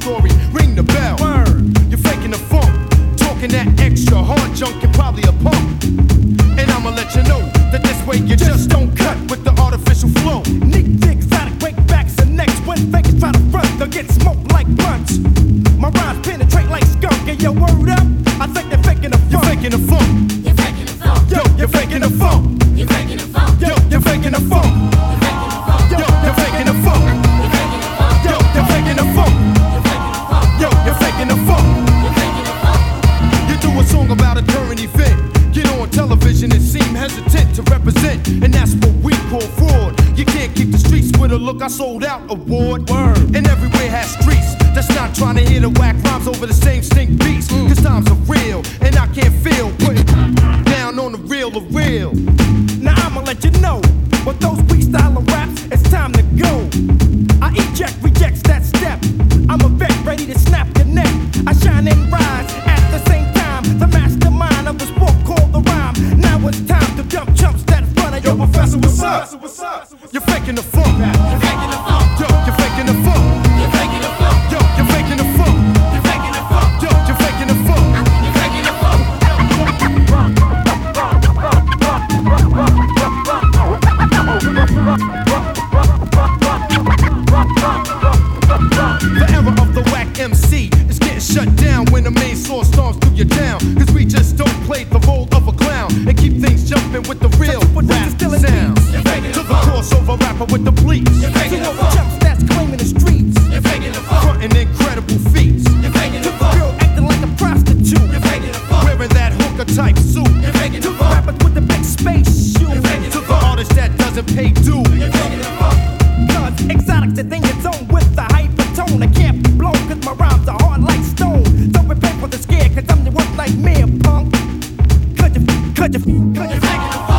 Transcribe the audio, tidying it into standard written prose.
story. Ring the bell. Word. You're faking the funk. Talking that extra hard junk and probably a pump. And I'ma let you know that this way you just don't cut with the artificial flow. Nick dick, exotic, break backs and necks. When fakers try to front, they'll get smoked like blunts. My rhymes penetrate like skunk. And your word up, I think they're faking the funk. You're faking the funk. You're faking the funk. Yo, you're faking the funk. You're faking the funk. Yo, you're faking the funk. Yo, you're faking the funk. Yo, you're faking the funk. Yo, you're faking the funk. You do a song about a current event. Get on television and seem hesitant to represent, and that's what we call fraud. You can't keep the streets with a look I sold out award. Word. And everywhere has streets that's not trying to hear the whack rhymes over the same stink beats. Cause times are real, and I can't feel putting down on the real of real. Now I'ma let you know, with those freestyle raps, it's time to go. I eject, rejects that step. I'm a vet ready to snap your neck. I shine and rise at the same time. The mastermind of the sport called the rhyme. Now it's time to dump chumps that front of your professor. What's up? You're faking the funk. You're faking the funk. Yo, you're faking the funk. You're faking the funk. Yo, you're faking the funk. You're faking the funk. Yo, you're faking the funk. You're faking the funk. The era of the whack MC is getting shut down when the main source storms through your town. Cause we just don't play the role of a clown and keep things jumping with the real rap sound. To the crossover rapper with the bleach. You're faking the To the funk. chumps that's claiming the streets. You're faking the funk. Frontin' incredible feats. You're faking To the the funk. girl acting like a prostitute. You're faking the funk. Wearing that hooker type suit. You're faking To the the funk. rappers with the big space shoes. To the artist that doesn't pay due. You're faking the funk. Cause exotic the thing it's on with the hypertone. I can't be blown cause my rhymes are hard like stone. Don't prepare for the scare cause I'm the one like me, punk. Cut your You're faking the funk.